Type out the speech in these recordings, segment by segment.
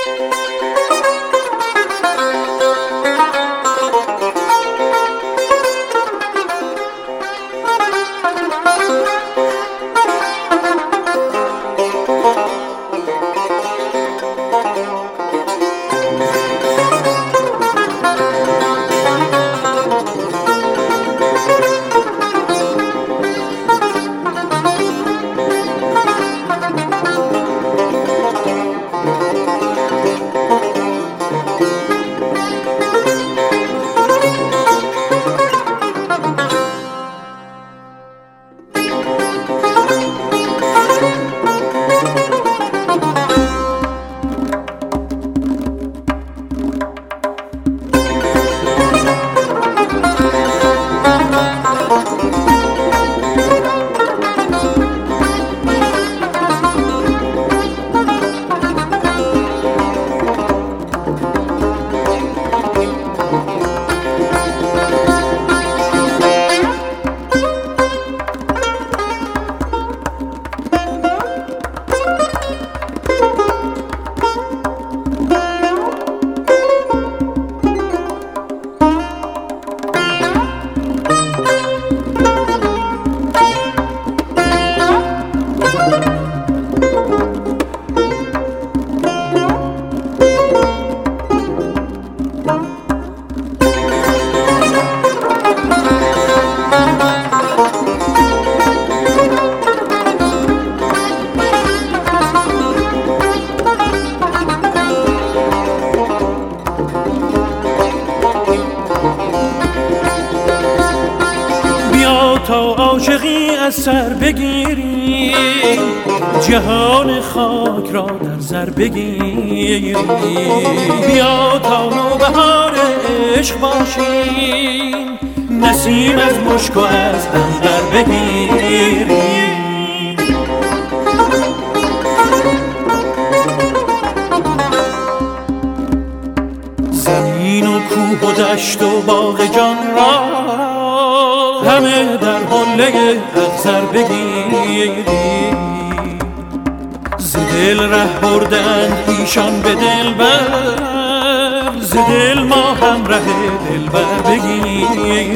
تا عاشقی از سر بگیری، جهان خاک را در زر بگیری. بیا تا نوبهار عشق باشیم، نسیم از مشک و از عنبر بگیری. زمین و کوه و دشت و باغ جان را همه در حله اخضر بگیری. ز دل ره بردند ایشان به دلبر، ز دل ما هم ره دلبر بگیری.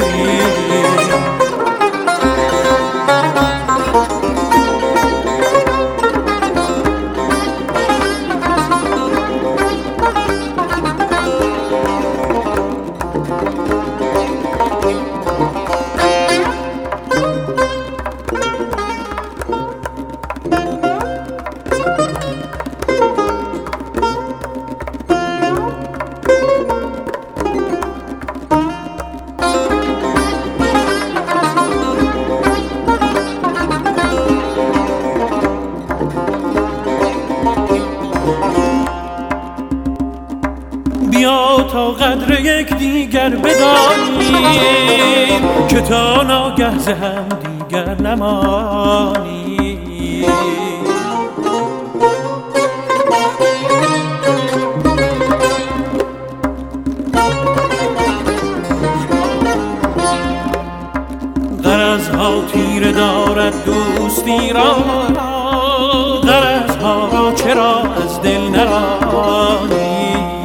بیا تا قدر یک دیگر بدانیم، که تا ناگه ز هم دیگر نمانیم. غرضها تیره دارد دوستی را، غرضها را چرا از دل نرانیم.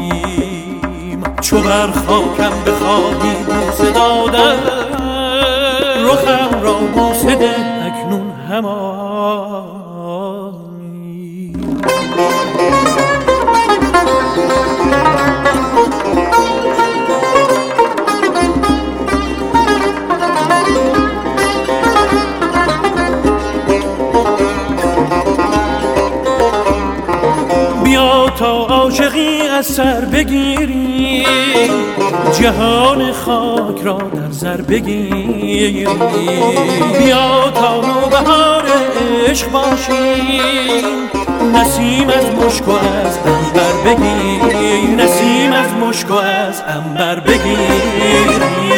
چو بر خاکم بخواهی بوسه دادن، رخم را بوسه ده اکنون همانی. بیا تا عاشقی از سر بگیری، جهان خاک را در زر بگیری. بیا تا نوبهار عشق باشیم، نسیم از مشک و از عنبر بگیری. نسیم از مشک و از عنبر بگیری.